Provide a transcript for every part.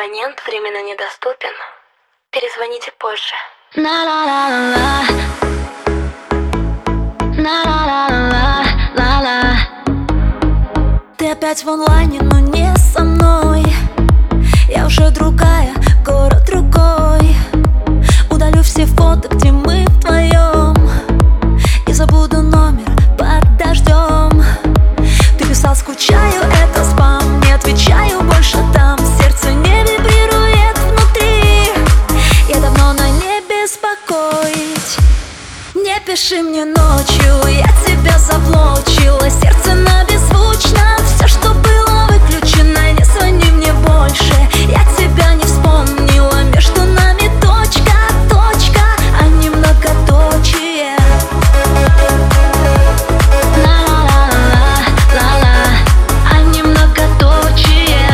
Абонент временно недоступен. Перезвоните позже. Ты опять в онлайне, но не со мной. Я уже другая, город другой. Удалю все фото, где мы вдвоем, и забуду номер под дождем. Ты писал, скучаю, это спам. Не отвечаю больше там. Сердце не вибрирует внутри. Я давно на не беспокоить. Не пиши мне ночью, я тебя заблочила. Сердце на беззвучно, все, что было выключено. Не звони мне больше, я тебя не вспомнила. Между нами точка, точка, а не многоточие. Ла-ла-ла-ла-ла-ла, а не многоточие.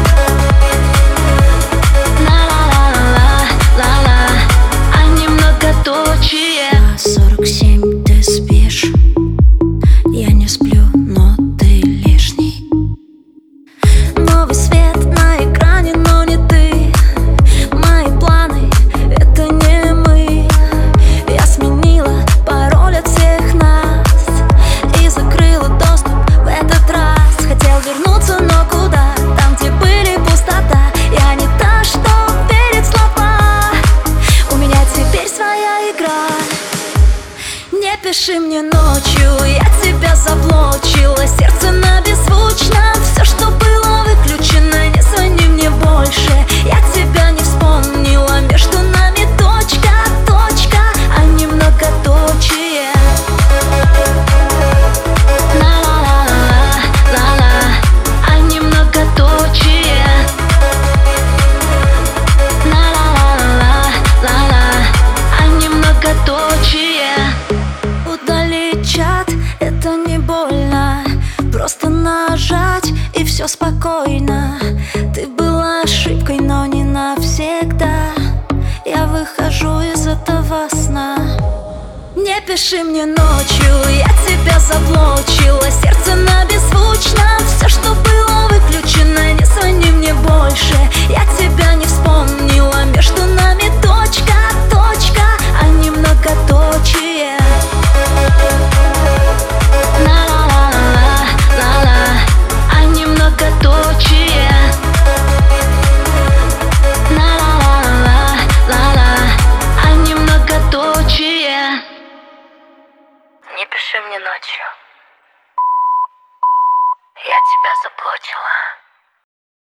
Ла-ла-ла-ла-ла-ла, а не многоточие. 47 ты спишь, я не сплю, но ты лишний. Новый свет на экране, но не ты. Мои планы — это не мы. Я сменила пароль от всех нас и закрыла доступ в этот раз. Хотел вернуться, но куда? Там, где были пустота. Я не та, что верит в слова. У меня теперь своя игра. Не пиши мне ночью, я тебя заблочила. Сердце на беззвучно, все, что было выключено. Не звони мне больше, я тебя не вспомнила. Между нами точка, точка, а не многоточие. Ла-ла-ла-ла-ла-ла, а не многоточие. Ла-ла-ла-ла-ла-ла, а не многоточие. Удалить чат — это не больно. Просто нажать и все спокойно. Ты была ошибкой, но не навсегда. Я выхожу из этого сна. Не пиши мне ночью, я тебя заблочила. Сердце на беззвучно, все, что было выключено. Не звони мне